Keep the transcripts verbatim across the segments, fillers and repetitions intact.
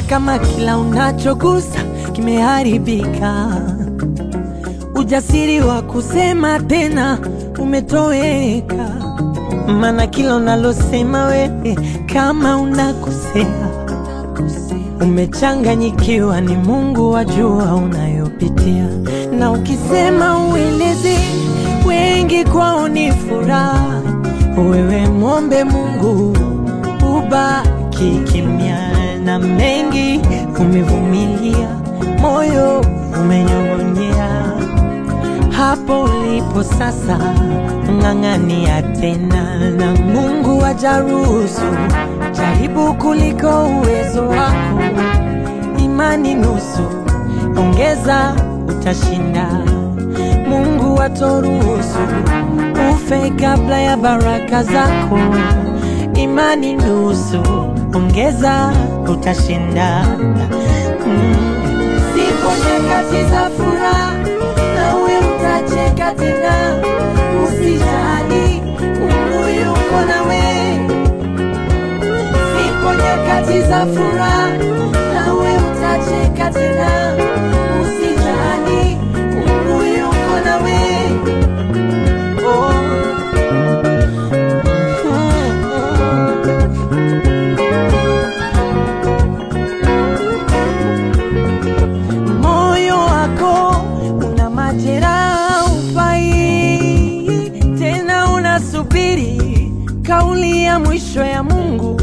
kama kila unachogusa kimeharibika, ujasiri wa kusema tena umetoweka. Maana kila unalosema wewe kama unakosea, umechanganyikiwa, ni Mungu wajua unayopitia. Na ukisema ueleze, wengi kwao ni furaha. Wewe muombe Mungu ubaki kimya, na mengi umevumilia, moyo umenyong'onyea. Hapo ulipo sasa ng'ang'ania tena, na Mungu hajaruhusu. Jaribu kuliko uwezo wako, imani nusu, ongeza utashinda. Mungu hatoruhusu ufe kabla ya baraka zako, imani nusu, ongeza utashinda. mm. Zipo nyakati za furaha, nawe utacheka tena. Usijali, Mungu yuko nawe. Zipo nyakati za furaha, nawe utacheka tena. Usijali, Mungu yuko nawe. Oh. Moyo wako una majeraha, ufai tena, unasubiri kauli ya mwisho ya Mungu.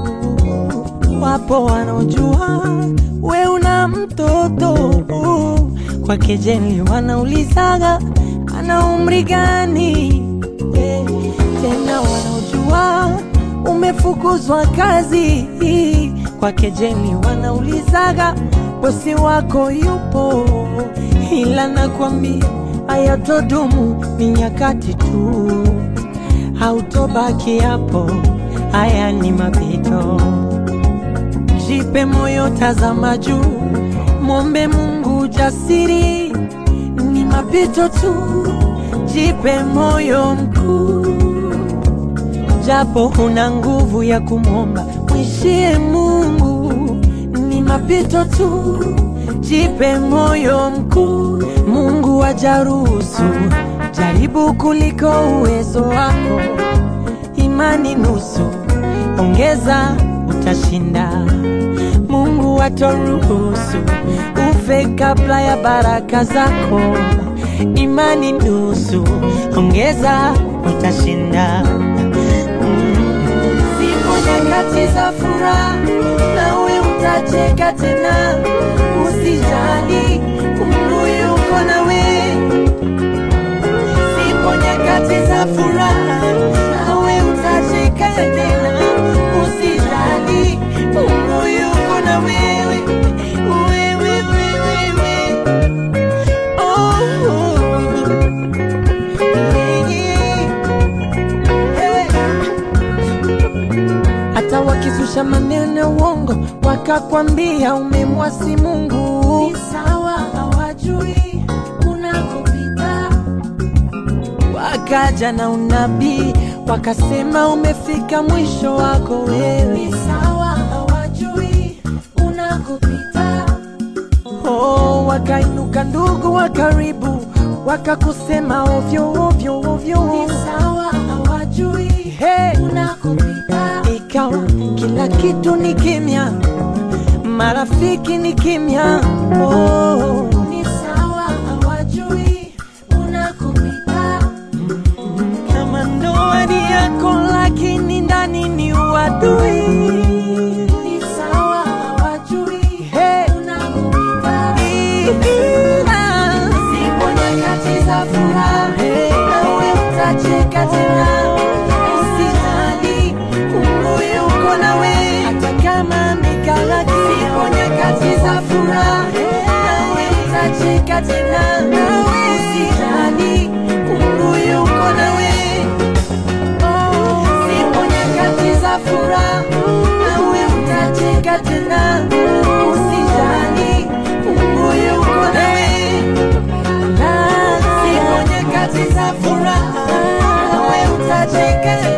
Wapo wanaojua we una mtoto, kwa kejeli wanaulizaga ana umri gani. Tena wanaojua umefukuzwa kazi, kwa kejeli wanaulizaga bosi wako yupo. Ila nakwambia hayatodumu, ni nyakati tu, hautobaki hapo, haya ni mapito. Jipe moyo, tazama juu, muombe Mungu jasiri, ni mapito tu. Jipe moyo mkuu, japo huna nguvu ya kumwomba, mwishie Mungu, ni mapito tu. Jipe moyo mkuu, Mungu hajaruhusu. Jaribu kuliko uwezo wako, imani nusu, ongeza utashinda. Mungu hatoruhusu ufe kabla ya baraka zako, imani nusu, ongeza utashinda. mm. Zipo nyakati za furaha, nawe utacheka tena. Usijali, Mungu yuko nawe. Zipo nyakati za furaha, nawe utacheka tena. Usijali, Mungu yuko na wewe. Wewe, wewe, wewe. Oh, yeah. Hey. Hata wakizusha maneno ya uongo, wakakwambia umemwasi Mungu, ni sawa, hawajui unakopita. Wakaja na unabii, wakasema umefika mwisho wako wewe, ni sawa, hawajui unakopita. Oh, wakainuka ndugu wa karibu, wakakusema ovyo ovyo ovyo, ni sawa, hawajui hey, unakopita. Ikawa kila kitu ni kimya, marafiki ni kimya. Oh, ni sawa, hawajui unakopita. Kama ndoa ni yako, lakini ndani ni uadui, ni sawa, hawajui hey, unakopita. Zipo nyakati za furaha, nawe utacheka tena. Usijali, Mungu yuko nawe. Hata kama mikala, zipo nyakati za furaha, nawe utacheka tena. Usijali, Mungu yuko nawe. Zipo nyakati za furaha, nawe utacheka tena. Usijali, Mungu yuko nawe. Zipo nyakati za furaha, nawe utacheka tena.